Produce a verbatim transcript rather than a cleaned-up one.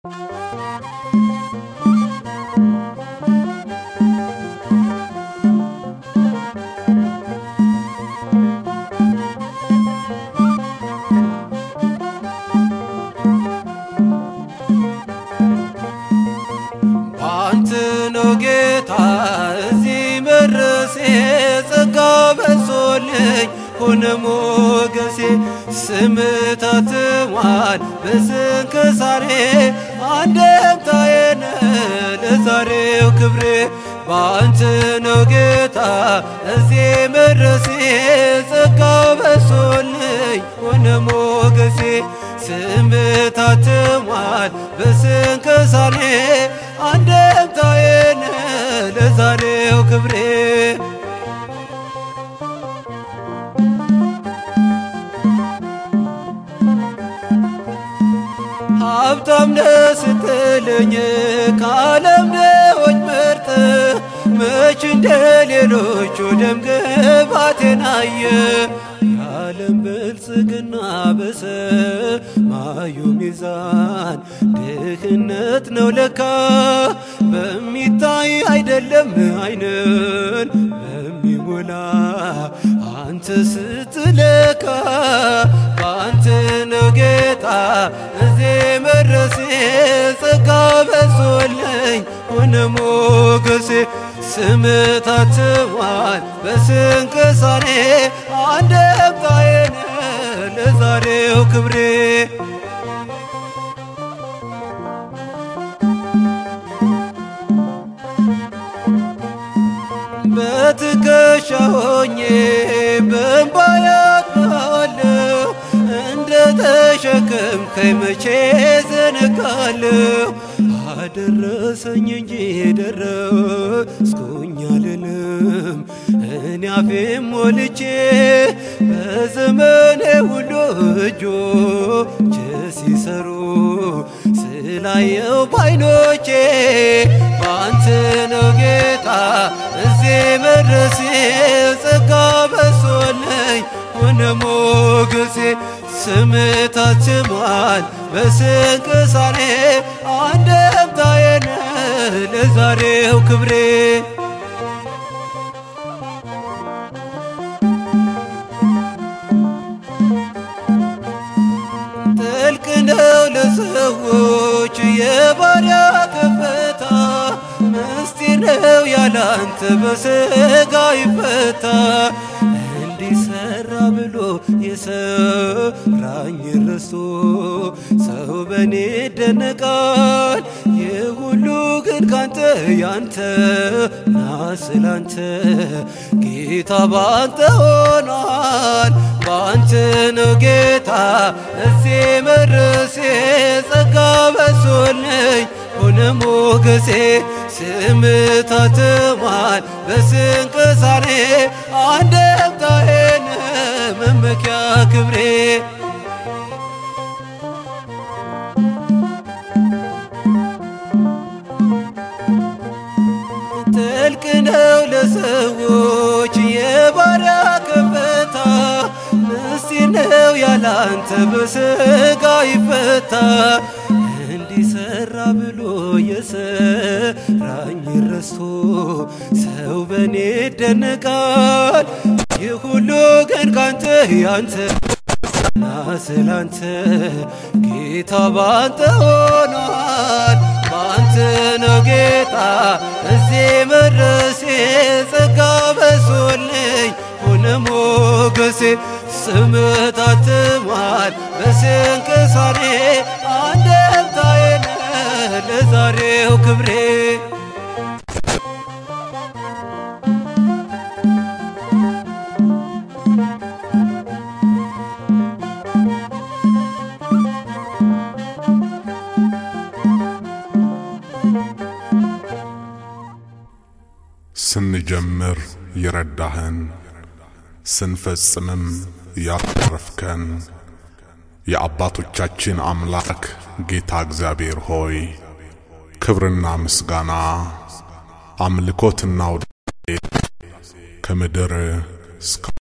ሞገሴ ስምታትሟል በስንክሳሬ አንደምታዬን ለዛሬው ክብሬ ባንተ ነው ጌታ እዚህ መድረሴ ጸጋው በዝቶልኝ ሆነ ሞገሴ ስምታትሟል በስንክሳሬ አንደምታዬን ለዛሬው ክብሬ ሀብታም ስትለኝ ከዓለም ነዎች ምርጥ መች እንደ ሌሎቹ ደም ግባቴን አየ የዓለም ብልጽግና በሰማዩ ሚዛን ድህነት ነው ለካ በሚታይ አይደለም አይንን በሚሞላ አንተ ስትለካ ባንተ ነው ጌታ እዚህ መድረሴ ጸጋ በዝቶልኝ ሆነ ሞገሴ ስምታትሟል በስንክሳሬ አንደምታዬን ለዛሬው ክብሬ በትከሻ ሆኜ በእንባ ያጥባለሁ እንደ ተሸከምከኝ መቼ ዘነጋለሁ አደረሰኝ እንጂ ደረስኩኝ አልልም እኔ አፌን ሞልቼ በዘመኔ ሁሉ እጆች ሲሰሩ ስላየው ባይኖቼ ባንተ ነው ጌታ እዚህ መድረሴ ጸጋ በዝቶልኝ ሆነ ሞገሴ ስምታትሟል በስንክሳሬ አንደምታዬን ለዛሬው ክብሬ ጥልቅ ነው ለሰዎች የባሪያ ከፍታ ምስጢር ነው ያላንተ በሥጋ ይፈታ እንዲሰራ ብሎ የሰራኝ ረስቶ ሰው በኔ ይደነቃል የሁሉ ግን ካንተ ያንተ ና ስላንተ ጌታ ባንተ ሆኗል ባንተ ነው ጌታ እዚህ መድረሴ ጸጋ በዝቶልኝ ሆነ ሞገሴ ስምታትሟል በስንክሳሬ አንደምታዬን መመኪያ ክብሬ ጥልቅ ነው ለሰዎች የባሪያ ከፍታ ምስጢር ነው ያላንተ በሥጋ ይፈታ እንዲሰራ ብሎ የሰራኝ ረስቶ ሰው በኔ ይደነቃል ይህ ሁሉ ግን ካንተ ያንተ ና ስላንተ ጌታ ባንተ ሆኗል ባንተ ነው ጌታ እዚህ መድረሴ ጸጋ በዝቶልኝ ሆነ ሞገሴ ስምታትሟል በስንክሳሬ አንደምታዬን ለዛሬው ክብሬ ስንጀምር ይረዳህን ስንፈጽምም ያተረፍከን የአባቶቻችን አምላክ ጌታ እግዚአብሔር ሆይ ክብርና ምስጋና አምልኮትና ውዳሴ ከምድር እስከ